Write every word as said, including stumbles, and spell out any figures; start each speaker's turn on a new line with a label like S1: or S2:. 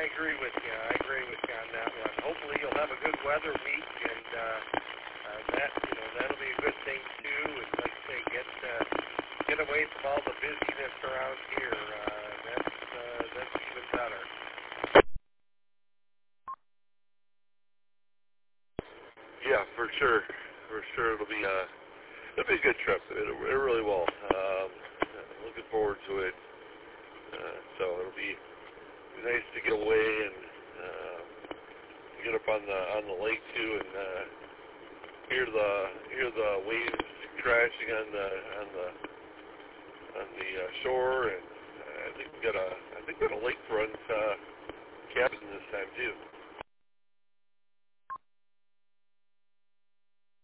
S1: I agree with you. I agree with you on that one. Hopefully you'll have a good weather week, and uh, uh, that you know that'll be a good thing too. And like I say, get uh, get away from all the busyness around here. Uh, that's uh, that's even better.
S2: Yeah, for sure. For sure, it'll be uh, it'll be a good trip. It, it really will. Um, I'm looking forward to it. Uh, so it'll be nice to get away and uh, get up on the on the lake too, and uh, hear the hear the waves crashing on the on the on the uh, shore. And uh, I think we got a I think we got a lakefront uh, cabin this time too.